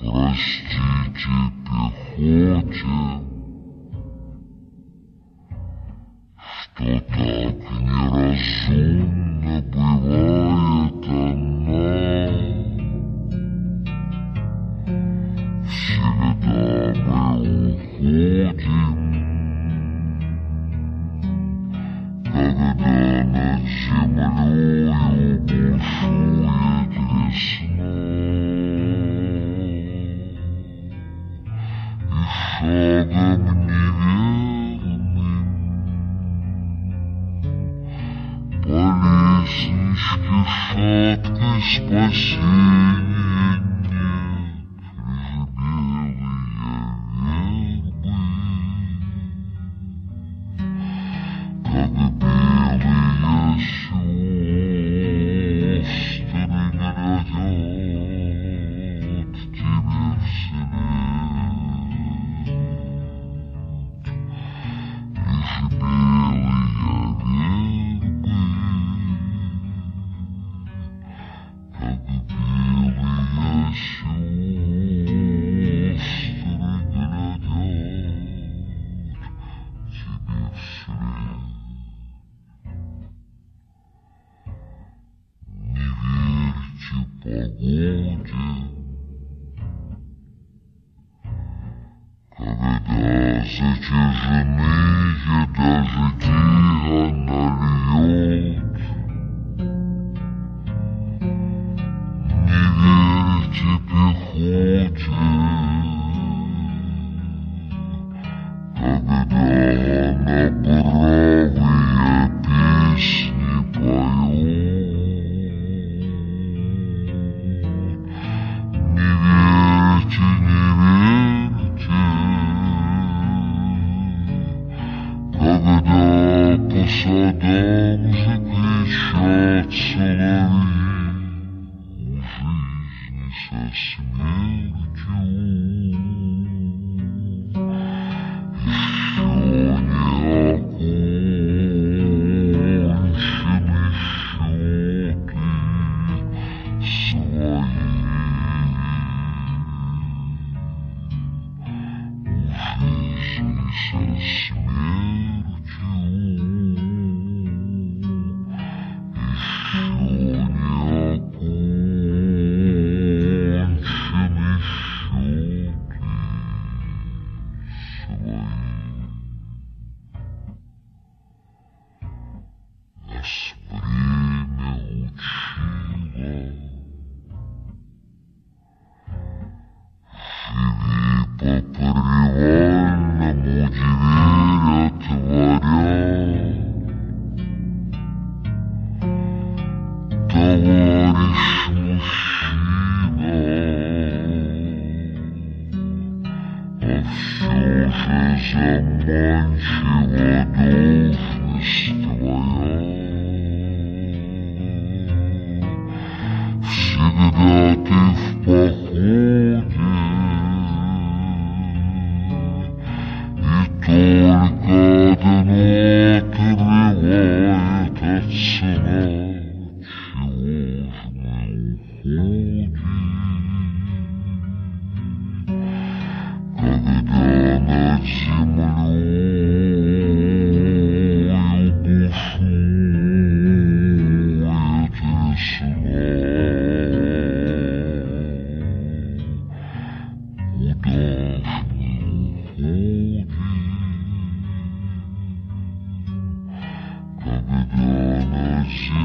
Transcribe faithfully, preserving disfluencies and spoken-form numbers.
Простите пехоте, что так неразумно бывает она. Всегда мы уходим, когда над землею бушует весна. И шагом неверным по лестничке шаткой спасения нет, лишь белые вербы, как белые сестры глядят тебе вслед. Лишь белые вербы, как белые сестры глядят тебе вслед. Не верьте погоде, когда затяжные дожди она льет. Не верьте пехоте, когда она бравые песни поет. Не верьте, не верьте, когда по садам закричат соловьи. У жизни со смертью еще не окончены счеты свои. У жизни со смертью еще не окончены счеты свои. Нас время учило, живи по привальному дверь отворя. Товарищ мужчина, а все же заманчива должность твоя. Всегда ты в походе, и только одно отрывает от сна. Чего ж мы уходим, когда над землею бушует весна? Куда ж мы уходим, когда над землею